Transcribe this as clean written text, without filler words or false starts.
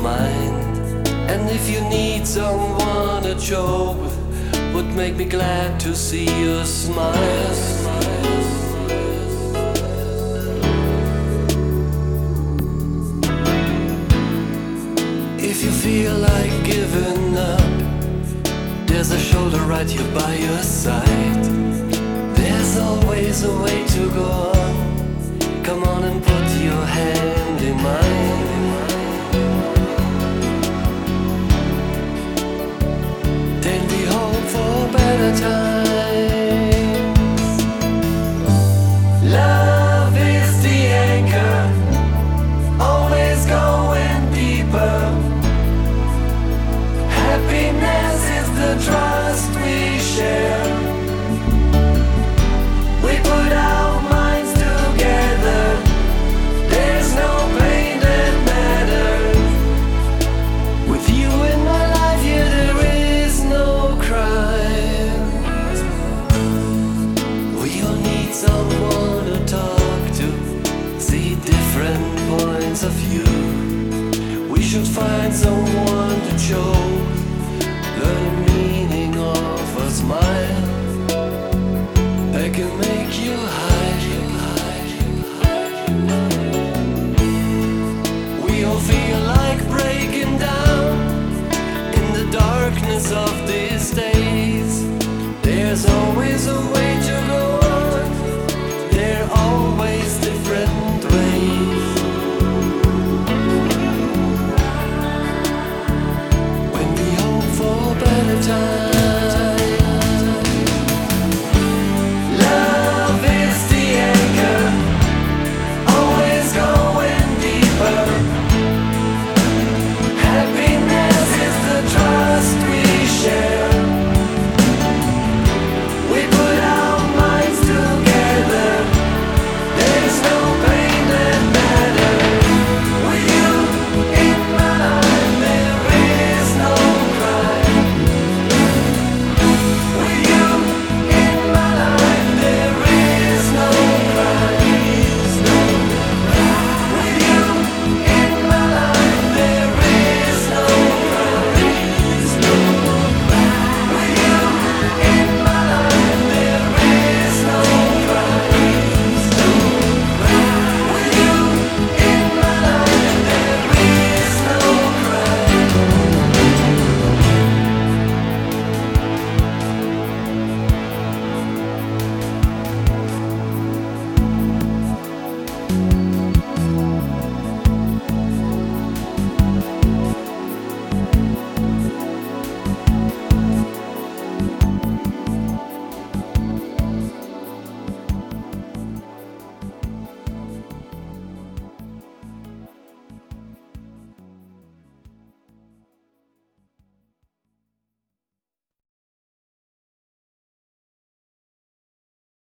mine. And if you need someone to joke with, would make me glad to see you smile. If you feel like giving up, there's a shoulder right here by your side. There's always a way to go on. Come on and put your hand in mine. Then we hope for better times. Love is the anchor, always going deeper. Happiness is the trust we share. We put our minds together. There's no pain that matters. With you in my life, yeah, there is no crime. We all need someone to talk to, see different points of view. We should find someone to choke, learn the meaning of a smile. That can make you hide.